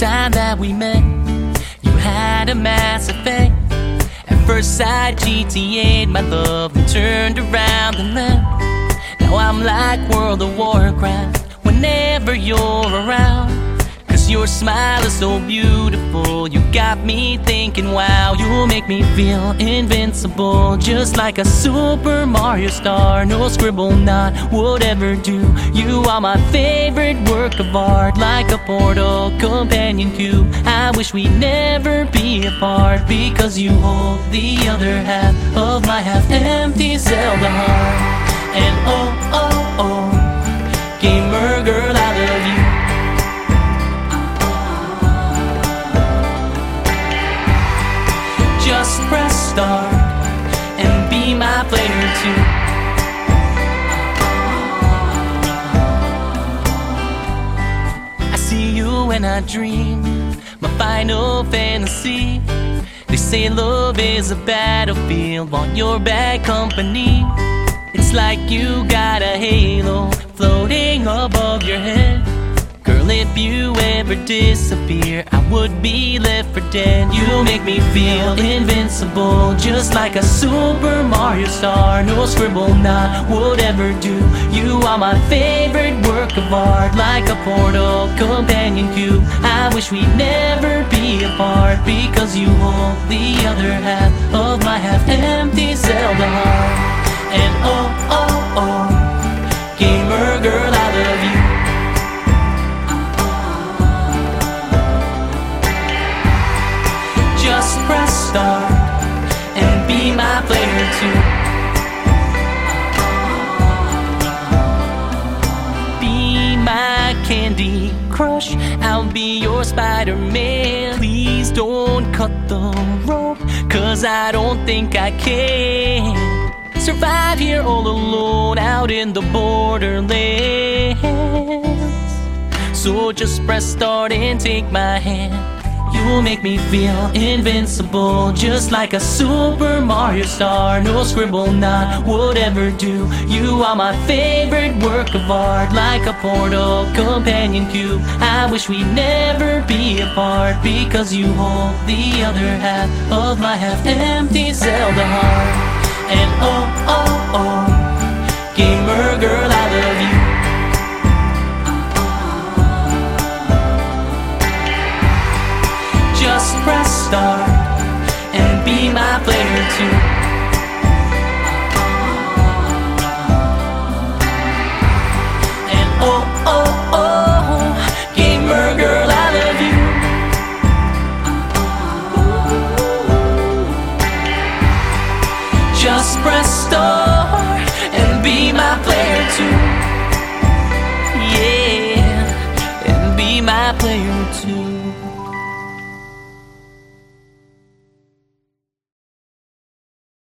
time that we met, you had a mass effect. At first sight, GTA'd my love, then turned around and left. Now I'm like World of Warcraft whenever you're around. Cause your smile is so beautiful, you got me thinking, wow. You make me feel invincible, just like a Super Mario star. No scribble knot would ever do. You are my favorite work of art, like a portal companion cube. I wish we'd never be apart, because you hold the other half of my half-empty Zelda heart. And oh, oh, oh, gamer girl, I love you. Just press start and be my player too. I see you when I dream, my final fantasy. They say love is a battlefield, want your bad company. It's like you got a halo floating above your head. Girl, if you ever disappear, I would be left for dead. You make me feel invincible, just like a Super Mario star. No scribble knot would ever do. You are my favorite work of art, like a portal companion cube. I wish we'd never be apart, because you hold the other half of my half-empty Zelda heart. And oh, oh, oh, gamer girl, I love you. Just press start and be my player too. Be my Candy Crush, I'll be your Spider-Man. Please don't cut the rope, cause I don't think I can survive here all alone out in the borderlands. So just press start and take my hand. You make me feel invincible, just like a Super Mario star. No scribble knot would ever do. You are my favorite work of art, like a portal companion cube. I wish we'd never be apart, because you hold the other half of my half-empty Zelda heart. And oh, oh, oh, gamer girl, I love you. Just press start and be my player too. And oh, oh, oh, gamer girl, I love you. Just press start and be my player too. Yeah, and be my player too.